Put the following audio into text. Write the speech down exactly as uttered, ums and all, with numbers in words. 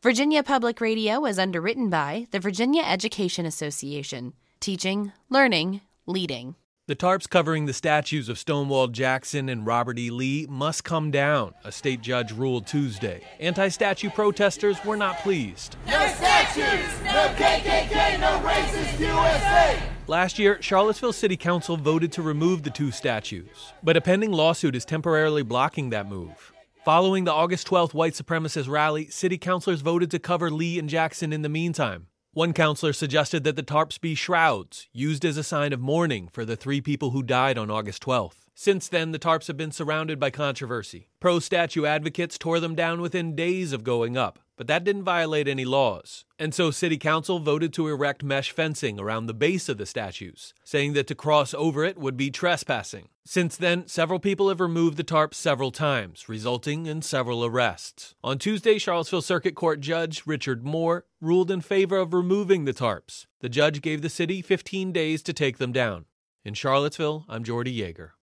Virginia Public Radio is underwritten by the Virginia Education Association. Teaching, learning, leading. The tarps covering the statues of Stonewall Jackson and Robert E. Lee must come down, a state judge ruled Tuesday. Anti-statue protesters were not pleased. No statues! No K K K! No racist U S A! Last year, Charlottesville City Council voted to remove the two statues, but a pending lawsuit is temporarily blocking that move. Following the August twelfth white supremacist rally, city councilors voted to cover Lee and Jackson in the meantime. One councilor suggested that the tarps be shrouds, used as a sign of mourning for the three people who died on August twelfth. Since then, the tarps have been surrounded by controversy. Pro-statue advocates tore them down within days of going up, but that didn't violate any laws. And so City Council voted to erect mesh fencing around the base of the statues, saying that to cross over it would be trespassing. Since then, several people have removed the tarps several times, resulting in several arrests. On Tuesday, Charlottesville Circuit Court Judge Richard Moore ruled in favor of removing the tarps. The judge gave the city fifteen days to take them down. In Charlottesville, I'm Jordy Yeager.